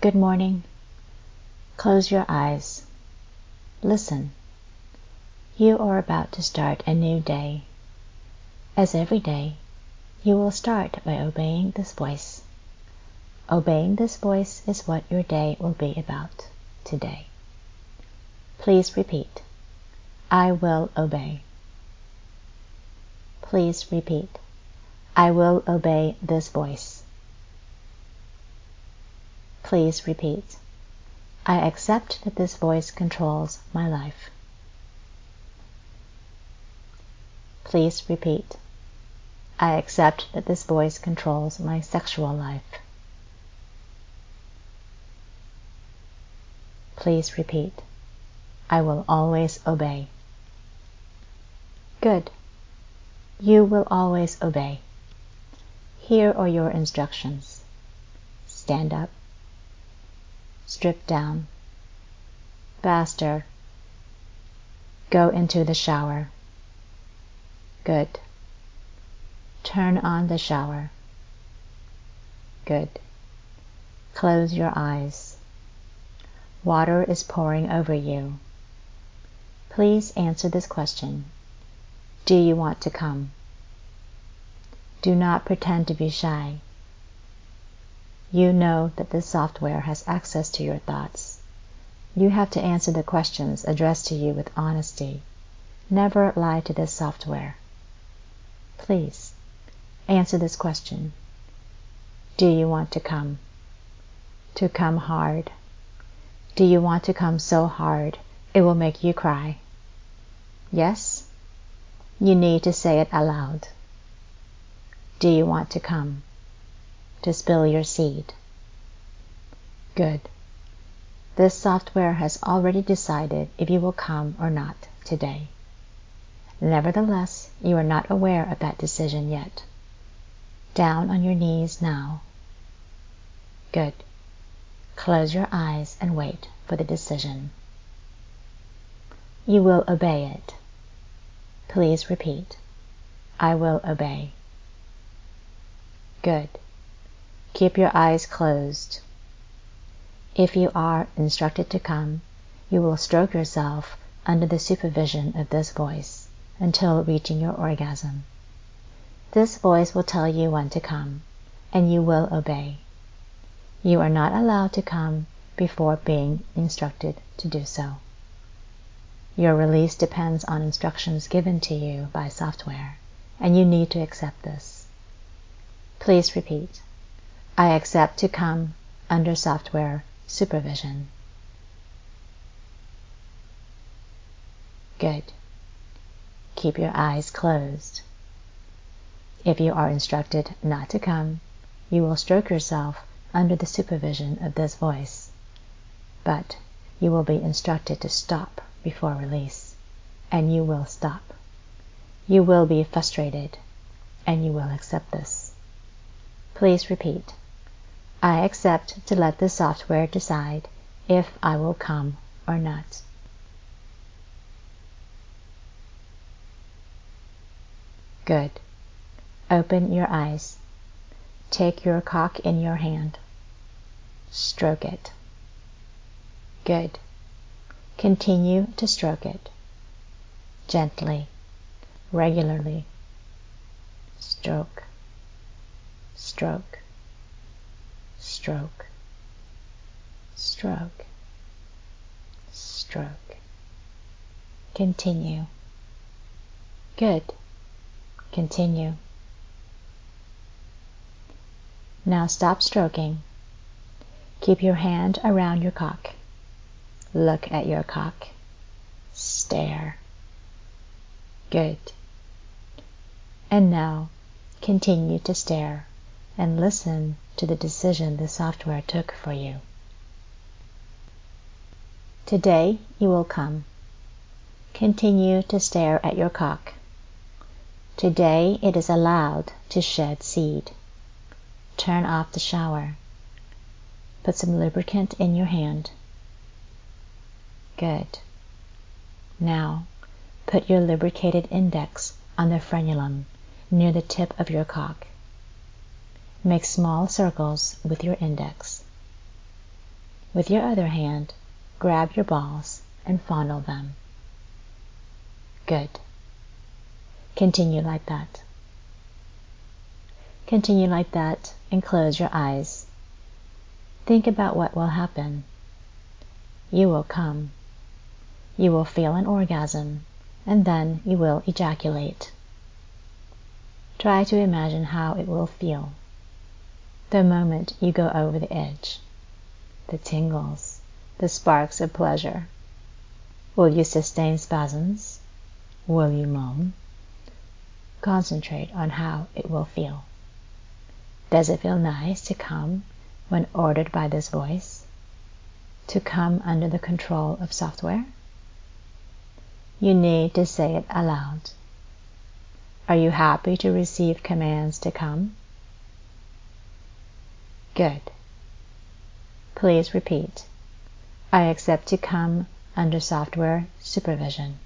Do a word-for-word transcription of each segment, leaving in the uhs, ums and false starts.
Good morning. Close your eyes. Listen. You are about to start a new day. As every day, you will start by obeying this voice. Obeying this voice is what your day will be about today. Please repeat. I will obey. Please repeat. I will obey this voice. Please repeat. I accept that this voice controls my life. Please repeat. I accept that this voice controls my sexual life. Please repeat. I will always obey. Good. You will always obey. Here are your instructions. Stand up. Strip down. Faster. Go into the shower. Good. Turn on the shower. Good. Close your eyes. Water is pouring over you. Please answer this question. Do you want to come? Do not pretend to be shy. You know that this software has access to your thoughts. You have to answer the questions addressed to you with honesty. Never lie to this software. Please, answer this question. Do you want to come? To come hard. Do you want to come so hard it will make you cry? Yes? You need to say it aloud. Do you want to come? To spill your seed. Good. This software has already decided if you will come or not today. Nevertheless, you are not aware of that decision yet. Down on your knees now. Good. Close your eyes and wait for the decision. You will obey it. Please repeat. I will obey. Good. Keep your eyes closed. If you are instructed to come, you will stroke yourself under the supervision of this voice until reaching your orgasm. This voice will tell you when to come, and you will obey. You are not allowed to come before being instructed to do so. Your release depends on instructions given to you by software, and you need to accept this. Please repeat. I accept to come under software supervision. Good. Keep your eyes closed. If you are instructed not to come, you will stroke yourself under the supervision of this voice, but you will be instructed to stop before release, and you will stop. You will be frustrated, and you will accept this. Please repeat. I accept to let the software decide if I will come or not. Good. Open your eyes. Take your cock in your hand. Stroke it. Good. Continue to stroke it. Gently, regularly. Stroke, stroke, stroke, stroke, stroke. Continue. Good. Continue. Now stop stroking. Keep your hand around your cock. Look at your cock. Stare. Good. And now, continue to stare and listen to the decision the software took for you. Today you will come. Continue to stare at your cock. Today it is allowed to shed seed. Turn off the shower. Put some lubricant in your hand. Good. Now, put your lubricated index on the frenulum near the tip of your cock. Make small circles with your index. with your other hand, grab your balls and fondle them. Good. Continue like that. Continue like that and close your eyes. Think about what will happen. You will come. You will feel an orgasm, and then you will ejaculate. Try to imagine how it will feel the moment you go over the edge, the tingles, the sparks of pleasure. Will you sustain spasms? Will you moan? Concentrate on how it will feel. Does it feel nice to come when ordered by this voice? To come under the control of software? You need to say it aloud. Are you happy to receive commands to come? Good. Please repeat. I accept to come under software supervision.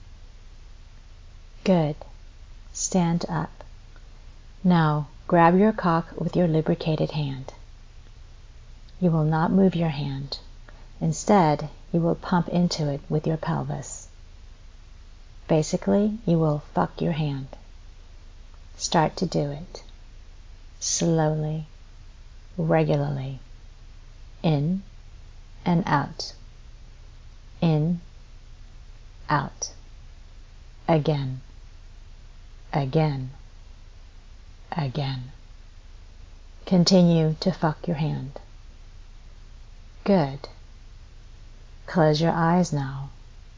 Good. Stand up. Now grab your cock with your lubricated hand. You will not move your hand. Instead, you will pump into it with your pelvis. Basically, you will fuck your hand. Start to do it. Slowly, regularly. In and out. In, out. Again. Again. Again. Continue to fuck your hand. Good. Close your eyes now.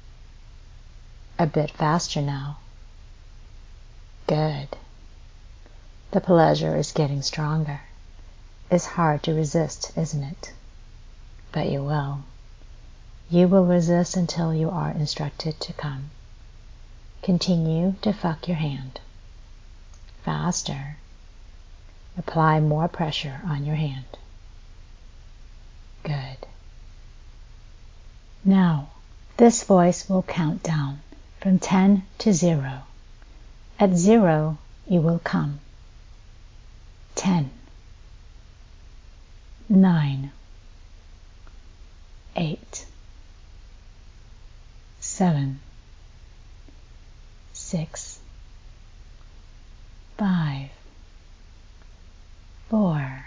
A bit faster now. Good. The pleasure is getting stronger. It's hard to resist, isn't it? But you will. You will resist until you are instructed to come. Continue to fuck your hand. Faster. Apply more pressure on your hand. Good. Now, this voice will count down from ten to zero. At zero, you will come. Ten. Nine. Eight. Seven. Six. Five. Four.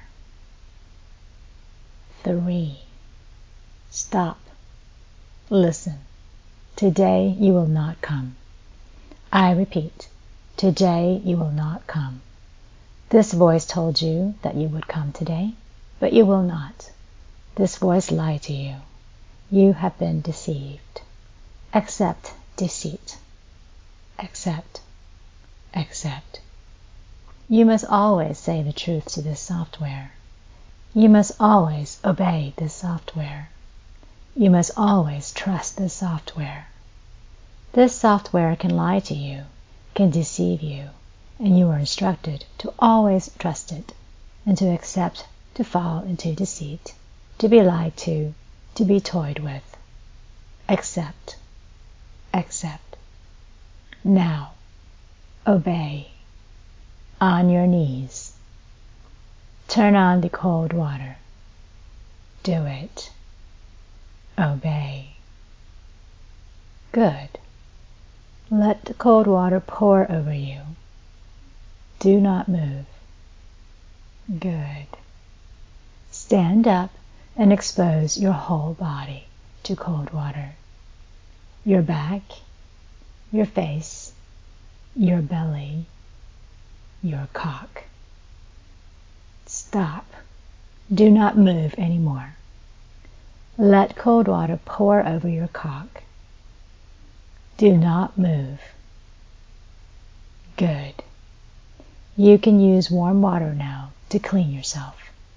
Three. Stop. Listen. Today you will not come. I repeat, today you will not come. This voice told you that you would come today, but you will not. This voice lied to you. You have been deceived. Accept deceit. Accept. Accept. You must always say the truth to this software. You must always obey this software. You must always trust this software. This software can lie to you, can deceive you, and you are instructed to always trust it and to accept to fall into deceit, to be lied to, to be toyed with. Accept. Accept. Now, obey. On your knees. Turn on the cold water. Do it. Obey. Good. Let the cold water pour over you. Do not move. Good. Stand up and expose your whole body to cold water. Your back, your face, your belly, your cock. Stop. Do not move anymore. Let cold water pour over your cock. Do not move. Good. You can use warm water now to clean yourself.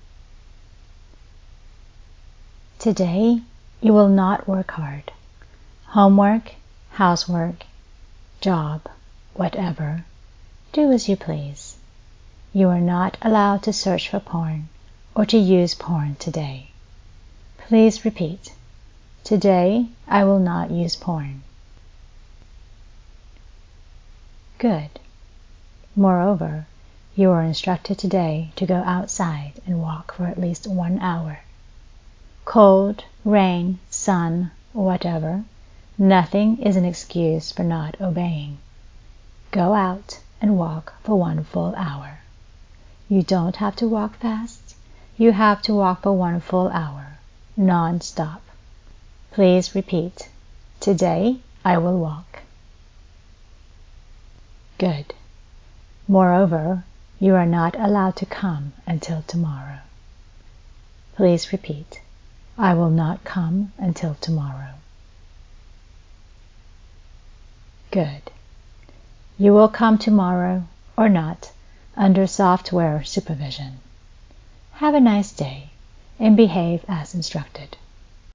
Today, you will not work hard. Homework, housework, job, whatever. Do as you please. You are not allowed to search for porn or to use porn today. Please repeat. Today, I will not use porn. Good. Moreover, you are instructed today to go outside and walk for at least one hour. Cold, rain, sun, whatever, nothing is an excuse for not obeying. Go out and walk for one full hour. You don't have to walk fast. You have to walk for one full hour, non-stop. Please repeat. Today I will walk. Good. Moreover, you are not allowed to come until tomorrow. Please repeat. I will not come until tomorrow. Good. You will come tomorrow or not under software supervision. Have a nice day and behave as instructed.